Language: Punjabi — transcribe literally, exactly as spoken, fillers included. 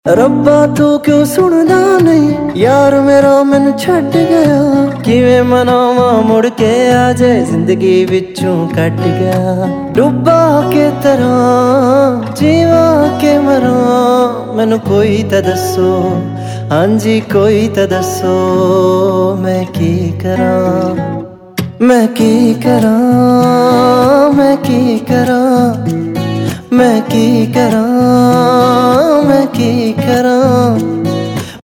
ਰੱਬਾ ਤੂੰ ਕਿਉਂ ਸੁਣਦਾ ਨਹੀਂ ਯਾਰ ਮੇਰਾ ਮੈਨੂੰ ਛੱਡ ਗਿਆ। ਕਿਵੇਂ ਮਨਾਵਾਂ ਮੁੜ ਕੇ ਆ ਜੇ ਜ਼ਿੰਦਗੀ ਵਿੱਚੋਂ ਕੱਟ ਗਿਆ। ਡੁੱਬਾ ਕੇ ਤਰ੍ਹਾਂ ਜੀਵਾਂ ਕੇ ਮਰਾਂ ਮੈਨੂੰ ਕੋਈ ਤਾਂ ਦੱਸੋ, ਹਾਂਜੀ ਕੋਈ ਤਾਂ ਦੱਸੋ ਮੈਂ ਕੀ ਕਰਾਂ, ਮੈਂ ਕੀ ਕਰਾਂ, ਮੈਂ ਕੀ ਕਰਾਂ, ਮੈਂ ਕੀ ਕਰਾਂ, मैं की करा।